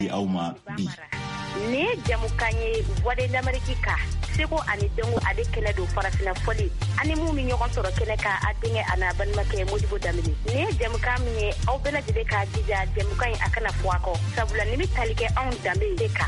auma bi ne jamukanye wade d'Amerika seko ani dengo ade kele do farafina foli ani mu mi ñokon soro kele ka adinge ana ban make Modibo Dambélé ne jamuka mi aw bela jide ka jija jamukan akana fuako sabula ni mi talike on Dambélé ka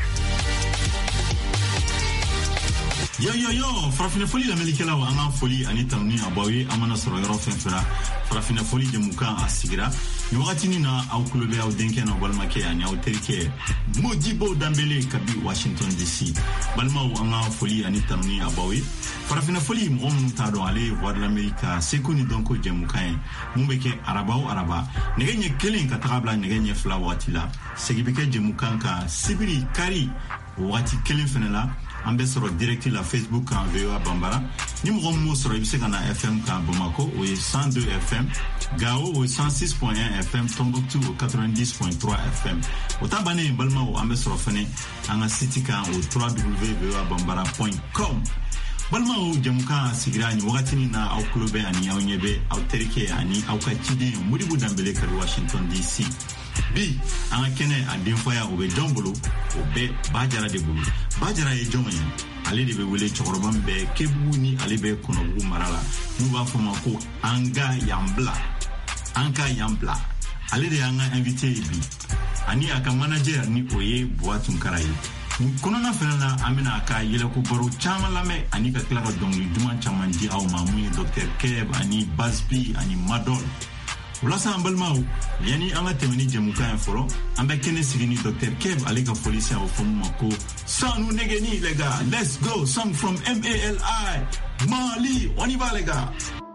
yo farafina foli la melikela wa anga foli ani tamni abawi amana soro yoro fenfera farafina foli jamuka asigira ni wakati ni na au kulobe au denke na balmake ani au terike Modibo Dambélé kabi Washington DC balma anga foli ani tamni abawi farafina foli mo tado ale voix de l'Amérique sekuni donko jamuka mumbeke araba negenye kelen ka tabla negenye fla watila segibeke jamuka ka sibiri kari wati kelen fenela ambesoro direct la Facebook en VOA Bambara ni mo soro ibse kana FM ka Bamako o 102 FM Gao o 106.1 FM Tombouctou o 90.3 FM o tabane balma o ambesoro fene anga site ka o www.voabambara.com balma o jamuka sigrani wakati ni na au clube ani au nyebe au terike ani au kachide Modibo Dambélé ka Washington DC bi anga kene adinfoya o be jombolo o be bajara de bulu bajara e jomoy ale de be wele choroban be kebu ni ale be konobu marala nu ba fama ko anka yambla ale de anga invité bi ani aka manager ni oye boatun karayi kono na fenana amina aka yele ko baro chama lame ani ka klaro dongli duma chama di aw mamu Dr Keb ani Basbi ani Madol Ulasa ambalmau yani anga temani jamuka en foro ambe kene sigini Dr Keb alega policia au fomu mako sanu negeni lega let's go song from MALI Mali on y va les gars.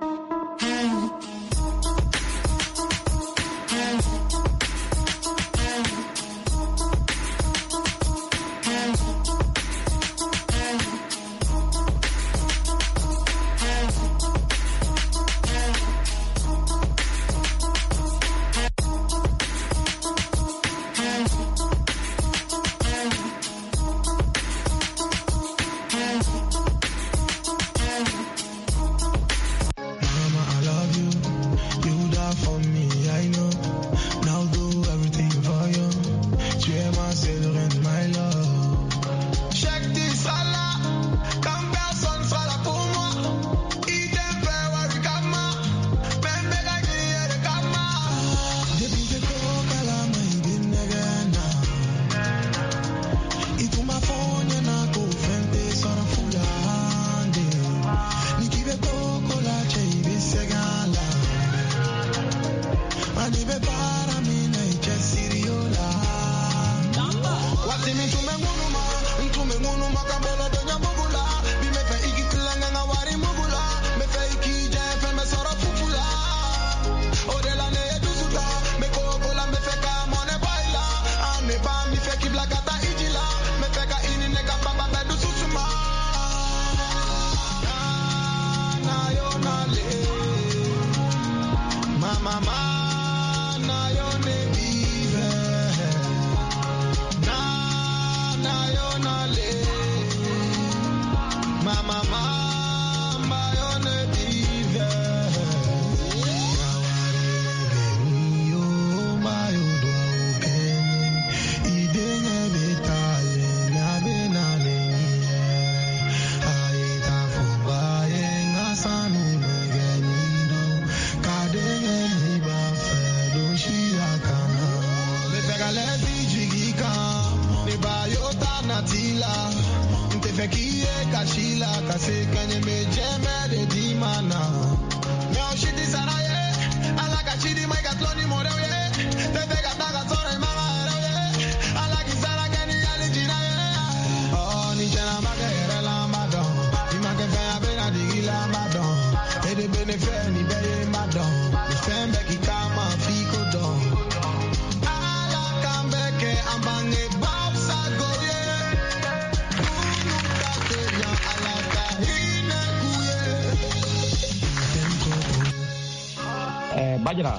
Bajara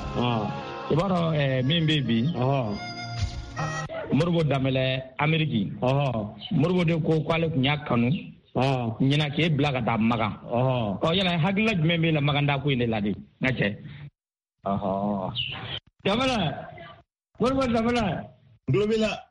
ibaro min baby Modibo Dambélé Ameriki Modibo de ko kwale nya kanu nyina ke blaga da maga yala hagla membe la maganda ko ine ladi ngache Dambélé Modibo Dambélé globela